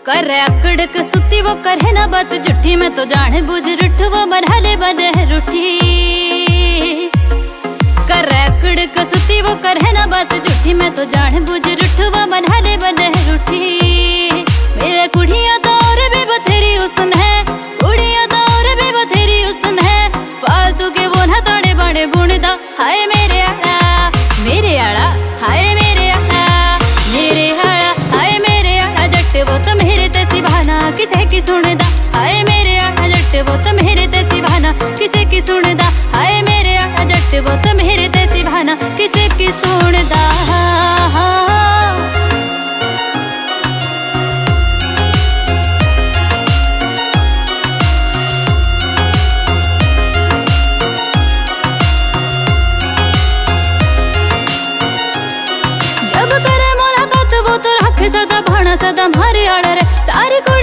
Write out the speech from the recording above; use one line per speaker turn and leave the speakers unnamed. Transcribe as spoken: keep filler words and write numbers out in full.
कर अकड़क सुती वो करे ना बात झूठी, मैं तो जाने बुझ रुठ वो बना ले बने रूठी। कर अकड़क सुती वो करे ना बात झूठी, मैं तो जाने बुझ रुठ वो बना ले बने रूठी। मेरे कुड़ियां तो और भी बथेरी उसन है, कुड़ियां तो और भी बथेरी उसन है, फालतू के वो ना ताड़े बाड़े बुनदा। हाय मेरे आड़ा मेरे आड़ा, हाय मेरे आड़ा मेरे आड़ा, हाय मेरे आड़ा जट वो तो मेरे ते सिभाना किसे की सुनदा। हाय मेरे आड़ा जट वो तो मेरे ते सिभाना किसे की सुनदा। हाय मेरे आड़ा जट वो तो मेरे ते सिभाना किसे की सुनदा। जब करे मुलाकात वो तो रखे सदा भाना सदा मारे आड़ा रे, सारी